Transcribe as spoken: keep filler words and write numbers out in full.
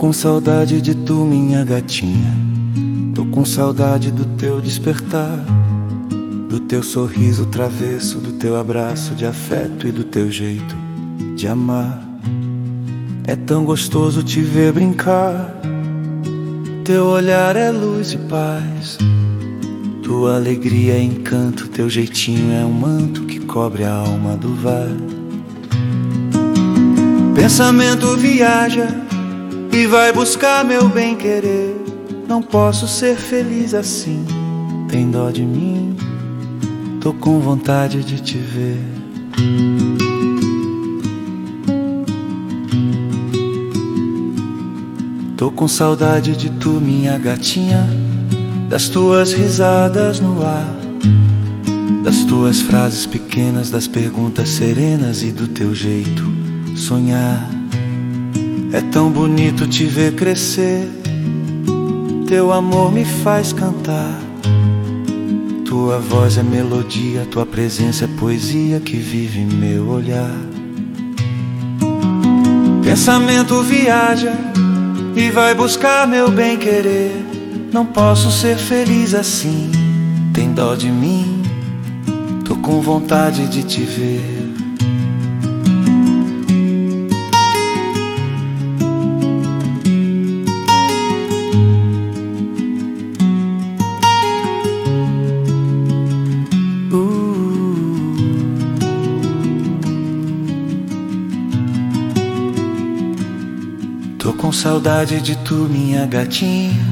com saudade de tu, minha gatinha. Tô com saudade do teu despertar, do teu sorriso travesso, do teu abraço de afeto e do teu jeito de amar. É tão gostoso te ver brincar, teu olhar é luz e paz, tua alegria é encanto, teu jeitinho é um manto que cobre a alma do vale. Pensamento viaja e vai buscar meu bem-querer. Não posso ser feliz assim, tem dó de mim, tô com vontade de te ver. Tô com saudade de tu, minha gatinha, das tuas risadas no ar, das tuas frases pequenas, das perguntas serenas e do teu jeito sonhar. É tão bonito te ver crescer, teu amor me faz cantar. Tua voz é melodia, tua presença é poesia que vive meu olhar. Pensamento viaja e vai buscar meu bem-querer. Não posso ser feliz assim, tem dó de mim, tô com vontade de te ver. Tô com saudade de tu, minha gatinha,